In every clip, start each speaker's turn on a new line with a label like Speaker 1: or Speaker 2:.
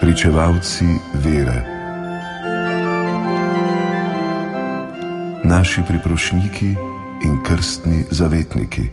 Speaker 1: pričevalci vere, naši priprošniki in krstni zavetniki.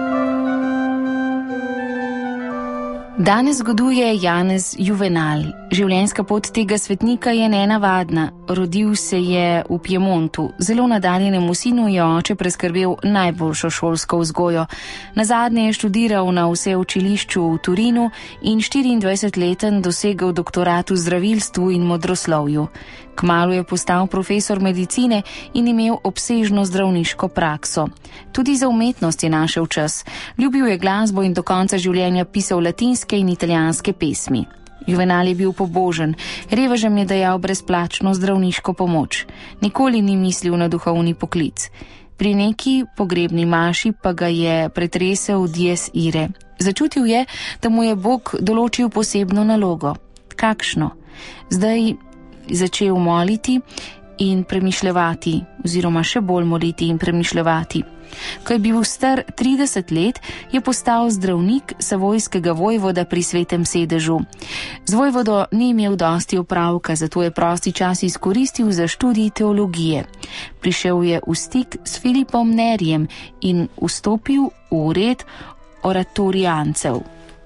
Speaker 2: Danes zgoduje Janez Juvenal. Življenjska pot tega svetnika je nenavadna. Rodil se je v Piemontu. Zelo nadarjenemu sinu je oče preskrbel najboljšo šolsko vzgojo. Nazadnje je študiral na vseučilišču v Turinu in 24-leten dosegel doktorat v zdravilstvu in modroslovju. Kmalu je postal profesor medicine in imel obsežno zdravniško prakso. Tudi za umetnost je našel čas. Ljubil je glasbo in do konca življenja pisal latinske in italijanske pesmi. Juvenal je bil pobožen, revežem je dajal brezplačno zdravniško pomoč. Nikoli ni mislil na duhovni poklic. Pri neki pogrebni maši pa ga je pretresel dies irae. Začutil je, da mu je Bog določil posebno nalogo. Kakšno? Zdaj začel moliti in premišljevati, oziroma še bolj moliti in premišljevati. Ko je bil star 30 let, je postal zdravnik savojskega vojvoda pri Svetem sedežu. Z vojvodo ni imel dosti opravka, zato je prosti čas izkoristil za študij teologije. Prišel je v stik s Filipom Nerijem in vstopil v red oratorijancev.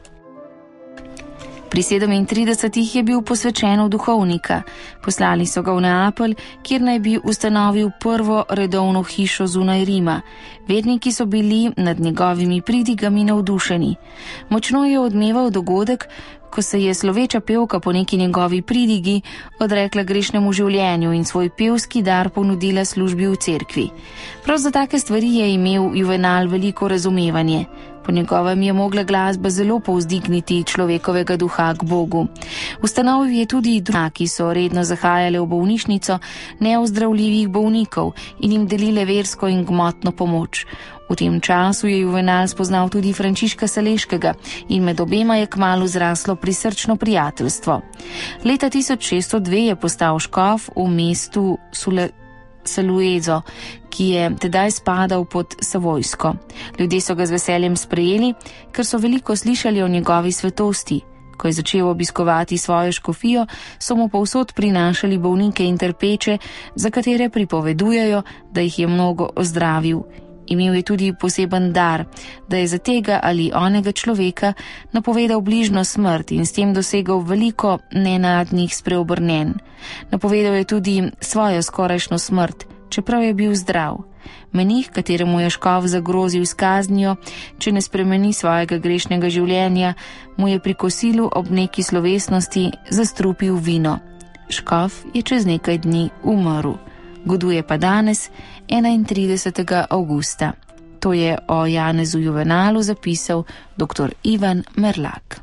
Speaker 2: Pri 37 je bil posvečen v duhovnika. Poslali so ga v Neapelj, kjer naj bi ustanovil prvo redovno hišo zunaj Rima. Verniki so bili nad njegovimi pridigami navdušeni. Močno je odmeval dogodek, ko se je sloveča pevka po neki njegovi pridigi odrekla grešnemu življenju in svoj pevski dar ponudila službi v cerkvi. Prav za take stvari je imel Juvenal veliko razumevanje. Po njegovem je mogla glasba zelo povzdigniti človekovega duha k Bogu. Ustanovil je tudi druge, ki so redno zahajale v bolnišnico neozdravljivih bolnikov in jim delile versko in gmotno pomoč. V tem času je Juvenal spoznal tudi Frančiška Saleškega in med obema je kmalu zraslo prisrčno prijateljstvo. Leta 1602 je postal škof v mestu Saluezo, ki je tedaj spadal pod Savojsko. Ljudje so ga z veseljem sprejeli, ker so veliko slišali o njegovi svetosti. Ko je začel obiskovati svojo škofijo, so mu povsod prinašali bolnike in trpeče, za katere pripovedujejo, da jih je mnogo ozdravil. Imel je tudi poseben dar, da je za tega ali onega človeka napovedal bližno smrt in s tem dosegel veliko nenadnih spreobrnenj. Napovedal je tudi svojo skorajšnjo smrt, čeprav je bil zdrav. Menih, kateremu je škof zagrozil s kaznijo, če ne spremeni svojega grešnega življenja, mu je pri kosilu ob neki slovesnosti zastrupil vino. Škof je čez nekaj dni umrl. Goduje pa danes, 31. avgusta. To je o Janezu Juvenalu zapisal dr. Ivan Merlak.